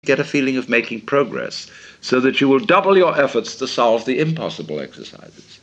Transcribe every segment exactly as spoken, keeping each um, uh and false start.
get a feeling of making progress, so that you will double your efforts to solve the impossible exercises.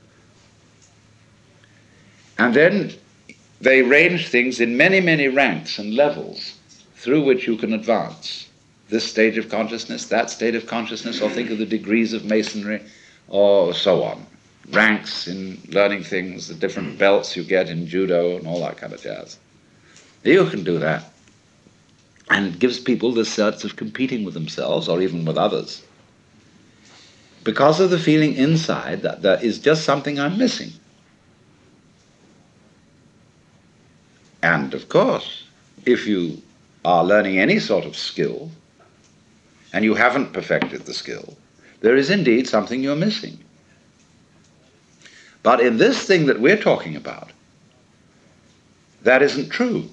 And then they range things in many, many ranks and levels through which you can advance. This stage of consciousness, that state of consciousness, or think of the degrees of masonry, or so on. Ranks in learning things, the different belts you get in judo and all that kind of jazz. You can do that. And it gives people this sense of competing with themselves or even with others, because of the feeling inside that there is just something I'm missing. And of course, if you are learning any sort of skill and you haven't perfected the skill, there is indeed something you're missing. But in this thing that we're talking about, that isn't true.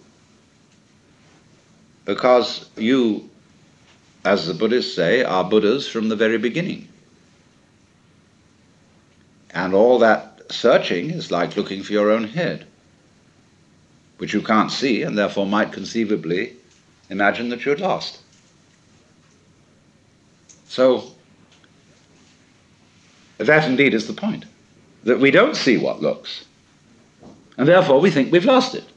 Because you, as the Buddhists say, are Buddhas from the very beginning. And all that searching is like looking for your own head, which you can't see and therefore might conceivably imagine that you'd lost. So, that indeed is the point, that we don't see what looks, and therefore we think we've lost it.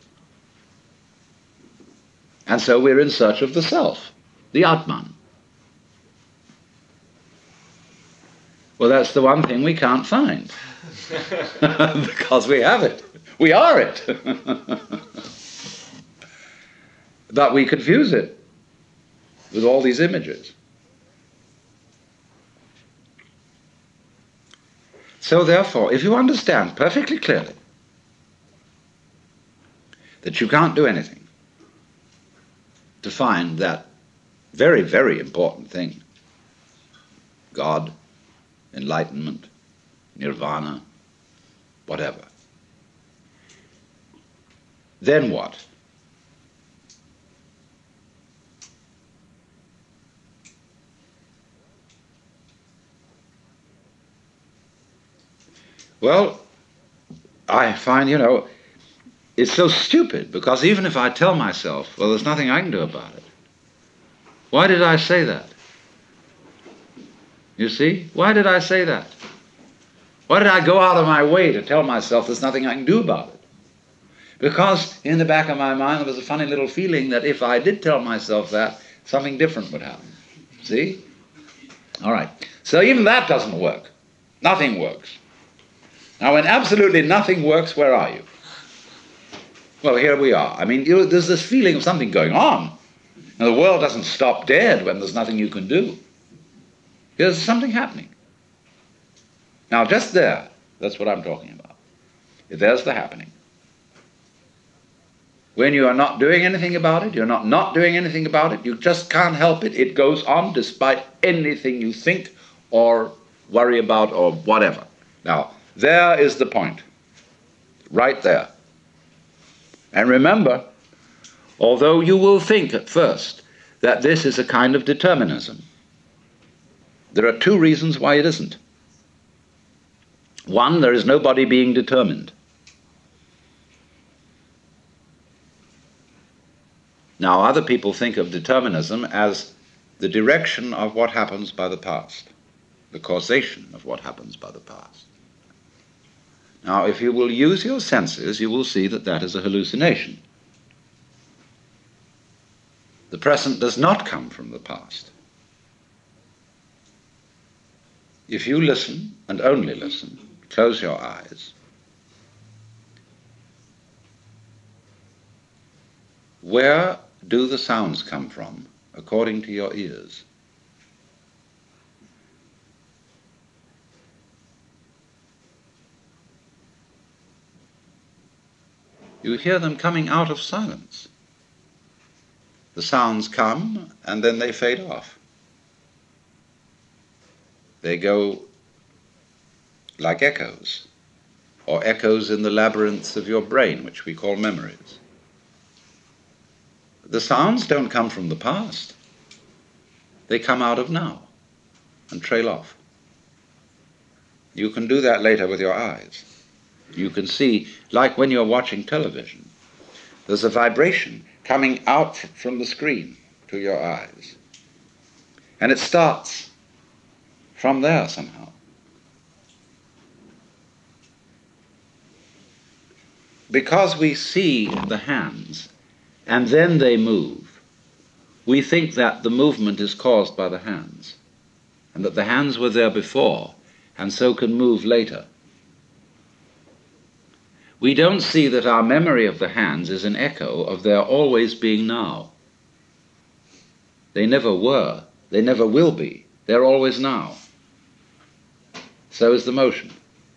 And so we're in search of the self, the Atman. Well, that's the one thing we can't find, because we have it. We are it. But we confuse it with all these images. So therefore, if you understand perfectly clearly that you can't do anything to find that very, very important thing, God, enlightenment, nirvana, whatever, then what? Well, I find, you know, it's so stupid, because even if I tell myself, well, there's nothing I can do about it, why did I say that? You see? Why did I say that? Why did I go out of my way to tell myself there's nothing I can do about it? Because in the back of my mind there was a funny little feeling that if I did tell myself that, something different would happen. See? All right. So even that doesn't work. Nothing works. Now, when absolutely nothing works, where are you? Well, here we are. I mean, you know, there's this feeling of something going on. Now, the world doesn't stop dead when there's nothing you can do. There's something happening. Now, just there, that's what I'm talking about. There's the happening. When you are not doing anything about it, you're not not doing anything about it, you just can't help it. It goes on despite anything you think or worry about or whatever. Now, there is the point. Right there. And remember, although you will think at first that this is a kind of determinism, there are two reasons why it isn't. One, there is nobody being determined. Now, other people think of determinism as the direction of what happens by the past, the causation of what happens by the past. Now, if you will use your senses, you will see that that is a hallucination. The present does not come from the past. If you listen, and only listen, close your eyes, where do the sounds come from according to your ears? You hear them coming out of silence. The sounds come and then they fade off. They go like echoes, or echoes in the labyrinths of your brain, which we call memories. The sounds don't come from the past. They come out of now and trail off. You can do that later with your eyes. You can see, like when you're watching television, there's a vibration coming out from the screen to your eyes. And it starts from there somehow. Because we see the hands and then they move, we think that the movement is caused by the hands, and that the hands were there before and so can move later. We don't see that our memory of the hands is an echo of their always being now. They never were, they never will be, they're always now. So is the motion.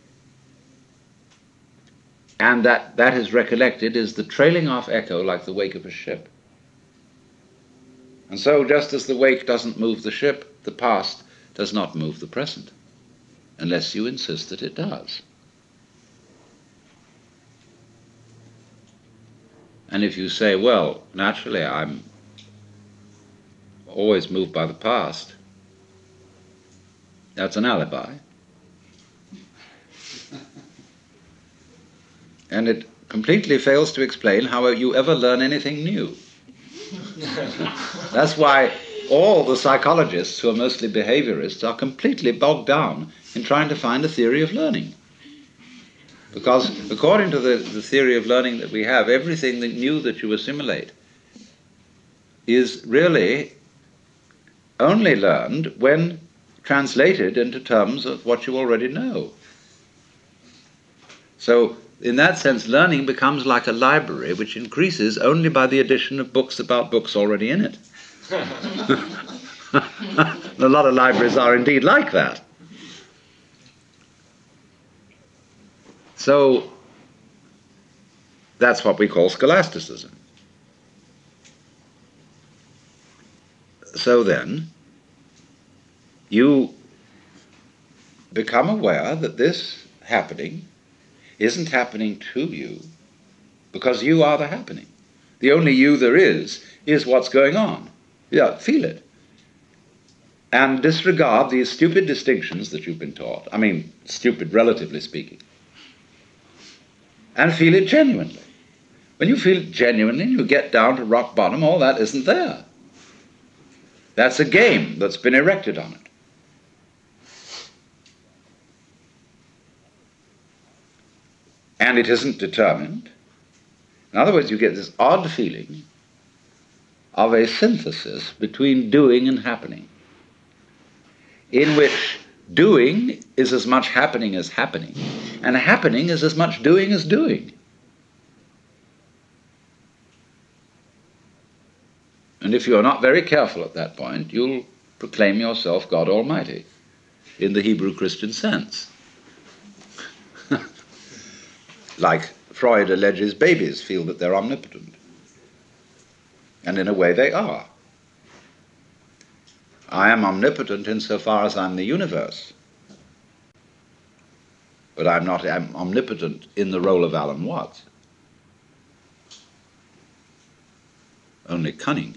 And that, that is recollected is the trailing off echo like the wake of a ship. And so just as the wake doesn't move the ship, the past does not move the present, unless you insist that it does. And if you say, well, naturally I'm always moved by the past, that's an alibi. And it completely fails to explain how you ever learn anything new. That's why all the psychologists, who are mostly behaviorists, are completely bogged down in trying to find a theory of learning. Because according to the, the theory of learning that we have, everything that new that you assimilate is really only learned when translated into terms of what you already know. So in that sense, learning becomes like a library which increases only by the addition of books about books already in it. A lot of libraries are indeed like that. So that's what we call scholasticism. So then, you become aware that this happening isn't happening to you because you are the happening. The only you there is is what's going on. Yeah, feel it. And disregard these stupid distinctions that you've been taught. I mean, stupid relatively speaking. And feel it genuinely. When you feel it genuinely, you get down to rock bottom, all that isn't there. That's a game that's been erected on it. And it isn't determined. In other words, you get this odd feeling of a synthesis between doing and happening, in which doing is as much happening as happening, and happening is as much doing as doing. And if you're not very careful at that point, you'll proclaim yourself God Almighty, in the Hebrew Christian sense. Like Freud alleges babies feel that they're omnipotent. And in a way they are. I am omnipotent insofar as I'm the universe. But I'm not I'm omnipotent in the role of Alan Watts. Only cunning.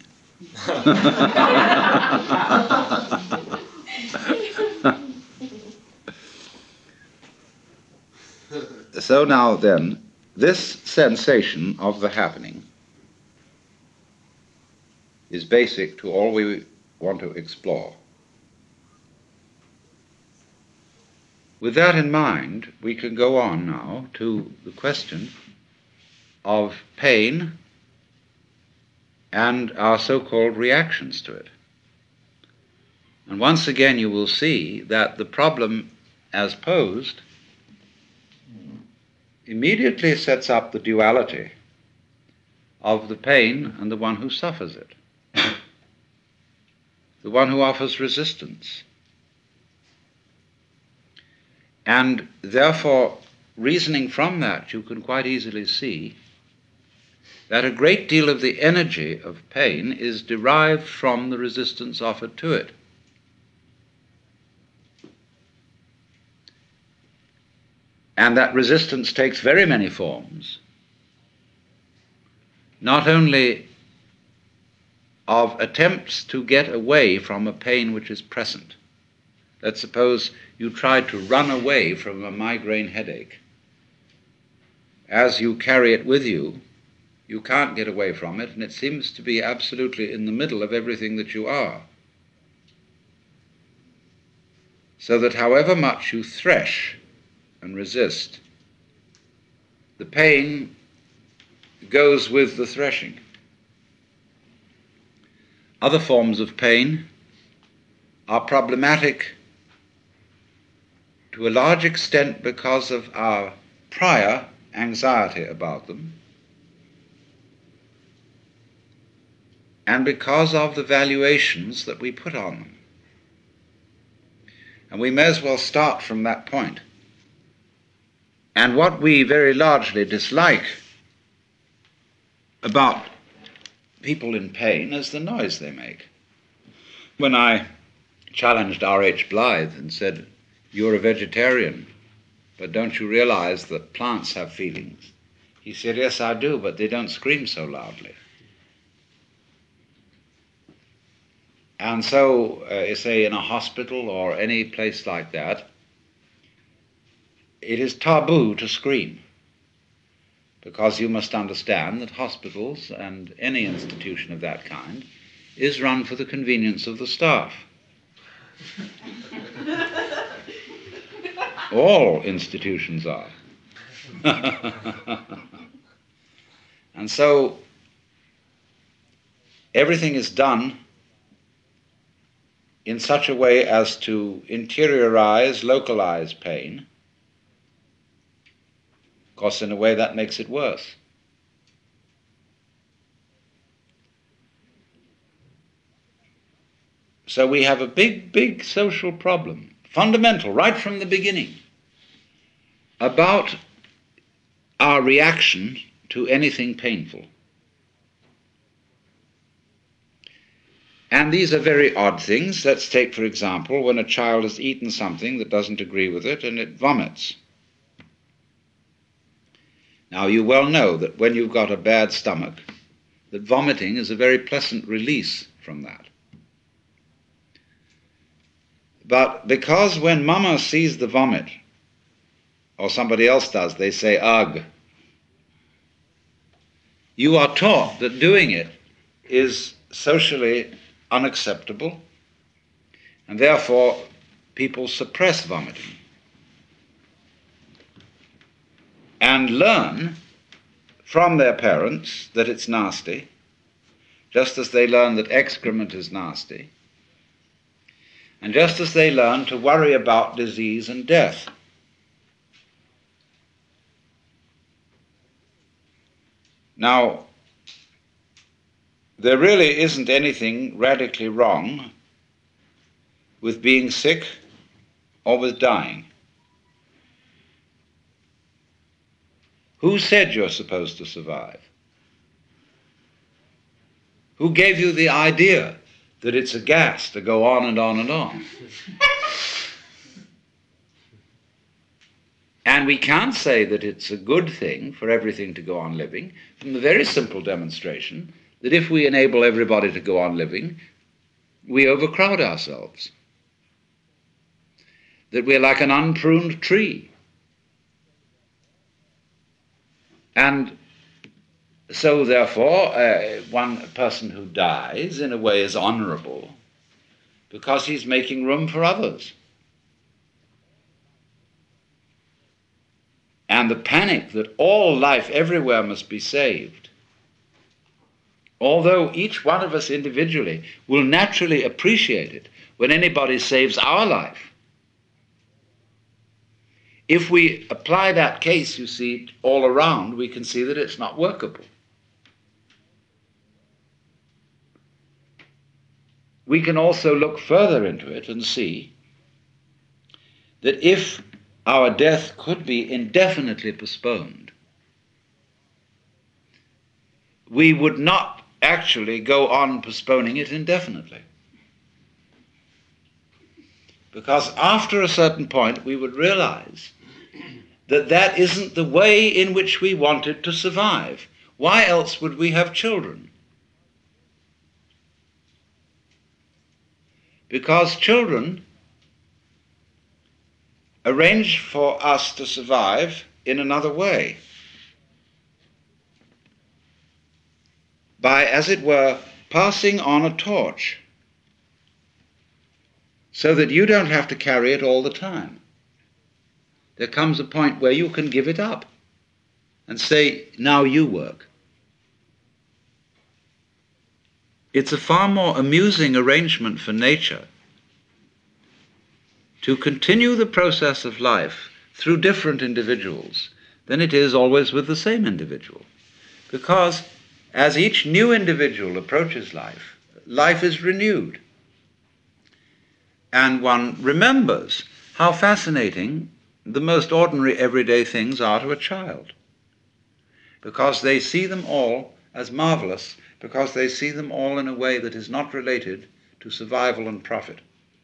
So now then, this sensation of the happening is basic to all we want to explore. With that in mind, we can go on now to the question of pain and our so-called reactions to it. And once again you will see that the problem as posed immediately sets up the duality of the pain and the one who suffers it, the one who offers resistance. And therefore, reasoning from that, you can quite easily see that a great deal of the energy of pain is derived from the resistance offered to it. And that resistance takes very many forms, not only of attempts to get away from a pain which is present. Let's suppose you tried to run away from a migraine headache. As you carry it with you, you can't get away from it, and it seems to be absolutely in the middle of everything that you are. so that however much you thresh and resist, the pain goes with the threshing. Other forms of pain are problematic to a large extent because of our prior anxiety about them and because of the valuations that we put on them. And we may as well start from that point. And what we very largely dislike about people in pain is the noise they make. When I challenged R H Blythe and said, "You're a vegetarian, but don't you realize that plants have feelings?" He said, "Yes, I do, but they don't scream so loudly." And so, uh, say, in a hospital or any place like that, it is taboo to scream, because you must understand that hospitals and any institution of that kind is run for the convenience of the staff. All institutions are. And so everything is done in such a way as to interiorize, localize pain. Of course, in a way that makes it worse. So we have a big, big social problem, fundamental, right from the beginning, about our reaction to anything painful. And these are very odd things. Let's take, for example, when a child has eaten something that doesn't agree with it and it vomits. Now, you well know that when you've got a bad stomach, that vomiting is a very pleasant release from that. But because when mama sees the vomit, or somebody else does, they say, "Ugh," you are taught that doing it is socially unacceptable, and therefore people suppress vomiting and learn from their parents that it's nasty, just as they learn that excrement is nasty, and just as they learn to worry about disease and death. Now, there really isn't anything radically wrong with being sick or with dying. Who said you're supposed to survive? Who gave you the idea that it's a gas to go on and on and on? And we can't say that it's a good thing for everything to go on living from the very simple demonstration that if we enable everybody to go on living, we overcrowd ourselves. That we're like an unpruned tree. And so, therefore, uh, one person who dies, in a way, is honorable because he's making room for others. And the panic that all life everywhere must be saved, although each one of us individually will naturally appreciate it when anybody saves our life, if we apply that case, you see, all around, we can see that it's not workable. We can also look further into it and see that if our death could be indefinitely postponed, we would not actually go on postponing it indefinitely. Because after a certain point, we would realize that that isn't the way in which we wanted to survive. Why else would we have children? Because children arrange for us to survive in another way. By, as it were, passing on a torch. so that you don't have to carry it all the time. There comes a point where you can give it up and say, now you work. It's a far more amusing arrangement for nature to continue the process of life through different individuals than it is always with the same individual. Because as each new individual approaches life, life is renewed. And one remembers how fascinating the most ordinary everyday things are to a child, because they see them all as marvelous, because they see them all in a way that is not related to survival and profit.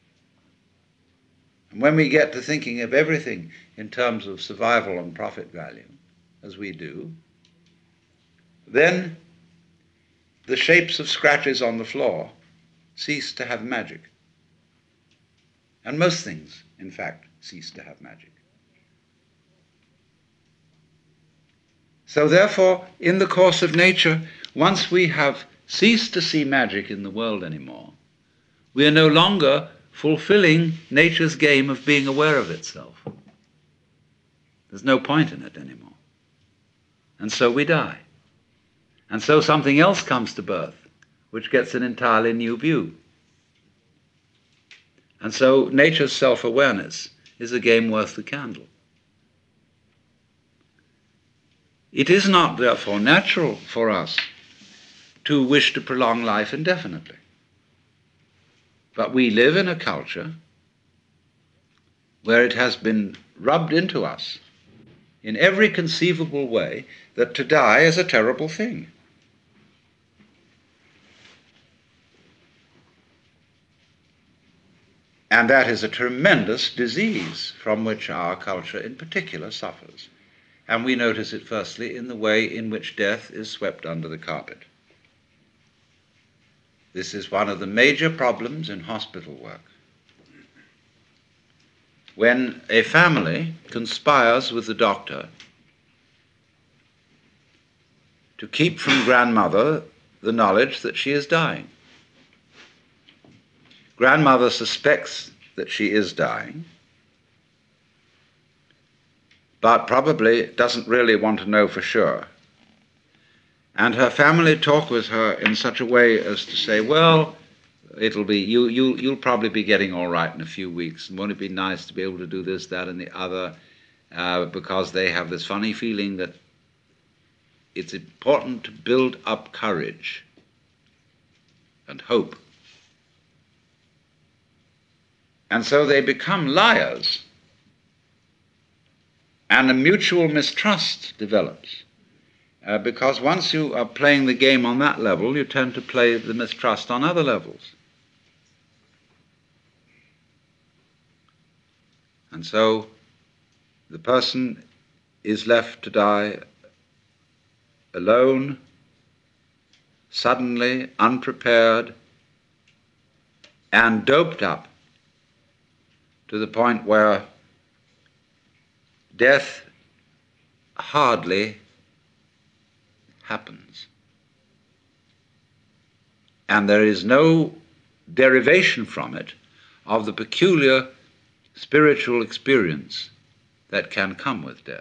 And when we get to thinking of everything in terms of survival and profit value, as we do, then the shapes of scratches on the floor cease to have magic. And most things, in fact, cease to have magic. So therefore, in the course of nature, once we have ceased to see magic in the world anymore, we are no longer fulfilling nature's game of being aware of itself. There's no point in it anymore. And so we die. And so something else comes to birth, which gets an entirely new view. And so nature's self-awareness is a game worth the candle. It is not, therefore, natural for us to wish to prolong life indefinitely. But we live in a culture where it has been rubbed into us in every conceivable way that to die is a terrible thing. And that is a tremendous disease from which our culture in particular suffers. And we notice it firstly in the way in which death is swept under the carpet. This is one of the major problems in hospital work. When a family conspires with the doctor to keep from grandmother the knowledge that she is dying. Grandmother suspects that she is dying, but probably doesn't really want to know for sure. And her family talk with her in such a way as to say, well, it'll be, you, you, you'll probably be getting all right in a few weeks, and won't it be nice to be able to do this, that, and the other, uh, because they have this funny feeling that it's important to build up courage and hope. And so they become liars, and a mutual mistrust develops. Uh, because once you are playing the game on that level, you tend to play the mistrust on other levels. And so the person is left to die alone, suddenly, unprepared, and doped up to the point where death hardly happens. And there is no derivation from it of the peculiar spiritual experience that can come with death.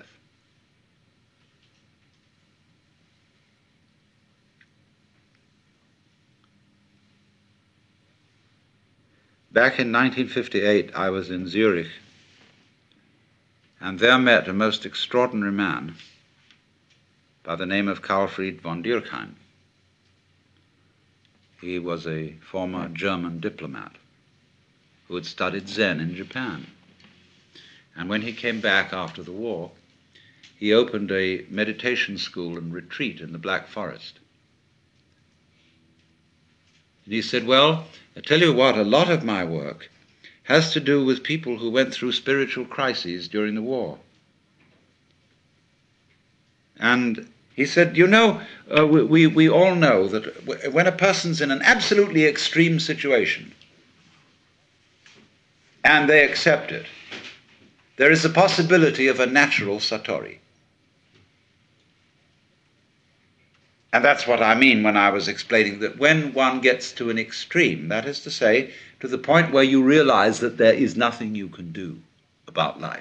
Back in nineteen fifty-eight, I was in Zurich, and there met a most extraordinary man by the name of Karlfried von Dürkheim. He was a former German diplomat who had studied Zen in Japan. And when he came back after the war, he opened a meditation school and retreat in the Black Forest. And he said, well, I tell you what, a lot of my work has to do with people who went through spiritual crises during the war. And he said, you know, uh, we, we, we all know that when a person's in an absolutely extreme situation and they accept it, there is a possibility of a natural satori. And that's what I mean when I was explaining that when one gets to an extreme, that is to say, to the point where you realize that there is nothing you can do about life.